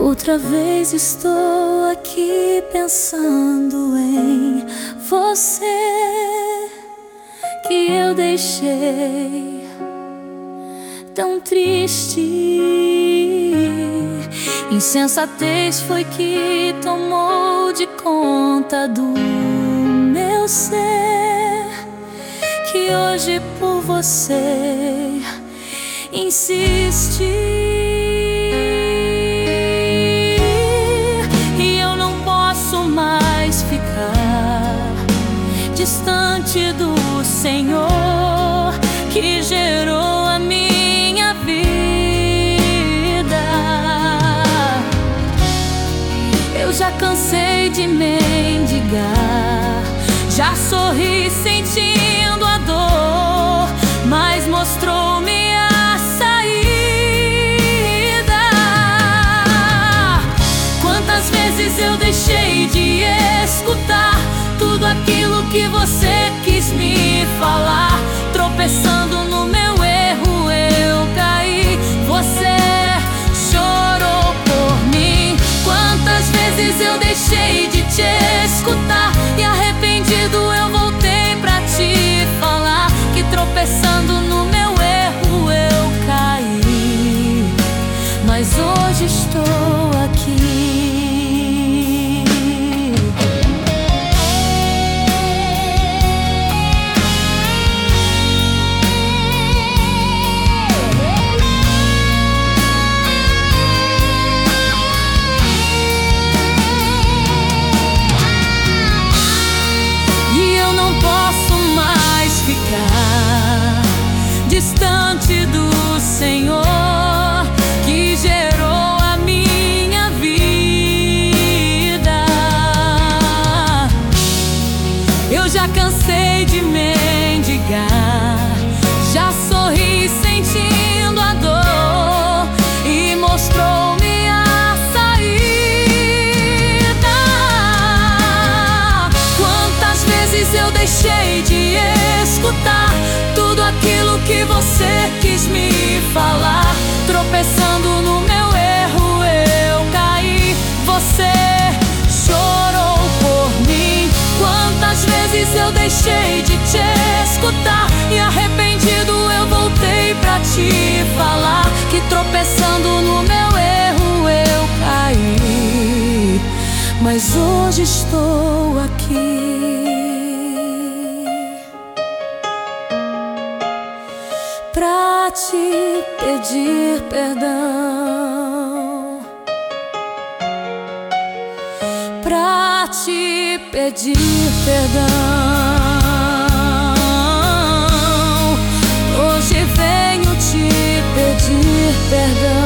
Outra vez estou aqui pensando em você, que eu deixei tão triste. Insensatez foi que tomou de conta do meu ser, que hoje por você insiste. E eu não posso mais ficar distante do Senhor que gerou a minha vida. Eu já cansei de mendigar, já sorri sentindo a dor, mas mostrou-me a saída. Quantas vezes eu deixei de escutar tudo aquilo que você quis me falar, tropeçando no meu erro eu caí, você chorou por mim. Quantas vezes eu deixei de te escutar e arrependido eu voltei pra te falar que tropeçando no meu erro eu caí, mas hoje estou aqui. Distante do Senhor que gerou a minha vida. Eu já cansei de mendigar, já sorri sentindo a dor e mostrou-me a saída. Quantas vezes eu deixei de escutar tudo aquilo que você quis me falar, tropeçando no meu erro eu caí, você chorou por mim. Quantas vezes eu deixei de te escutar e arrependido eu voltei pra te falar que tropeçando no meu erro eu caí, mas hoje estou aqui pra te pedir perdão, pra te pedir perdão. Hoje venho te pedir perdão.